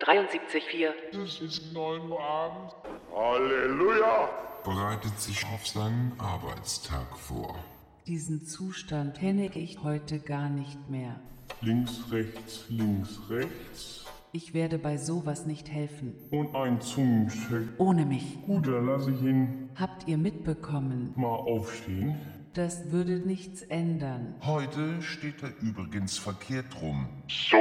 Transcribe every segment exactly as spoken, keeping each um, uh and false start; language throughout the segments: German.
dreiundsiebzig Komma vier. Es ist neun Uhr abends. Halleluja! Bereitet sich auf seinen Arbeitstag vor. Diesen Zustand kenne ich heute gar nicht mehr. Links, rechts, links, rechts. Ich werde bei sowas nicht helfen. Und ein Zungencheck. Ohne mich. Gut, dann lasse ich ihn Habt ihr mitbekommen? mal aufstehen. Das würde nichts ändern. Heute steht er übrigens verkehrt rum. So.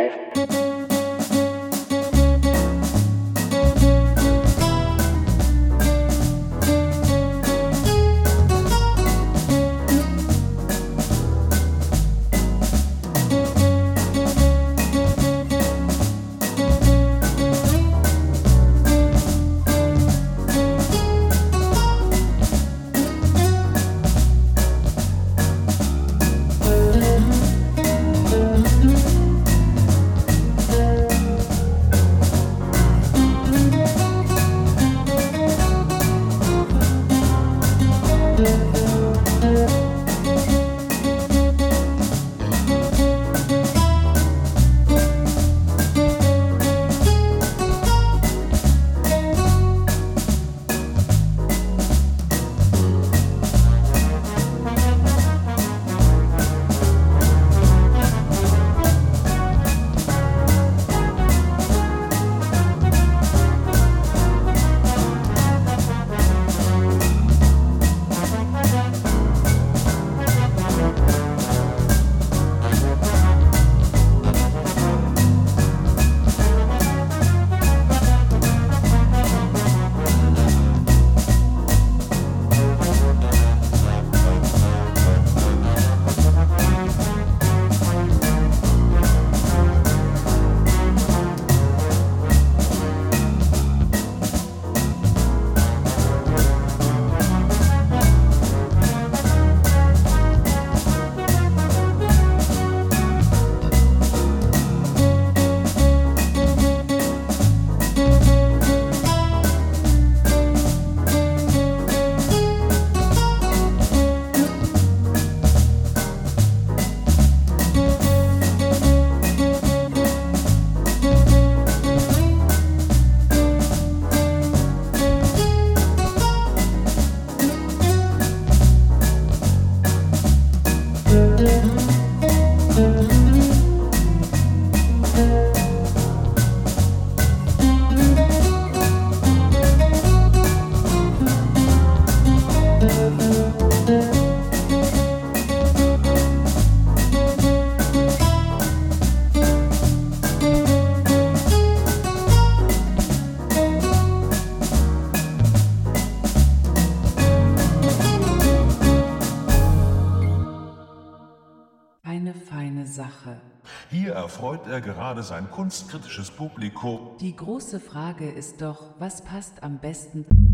Eine feine Sache. Hier erfreut er gerade sein kunstkritisches Publikum. Die große Frage ist doch, was passt am besten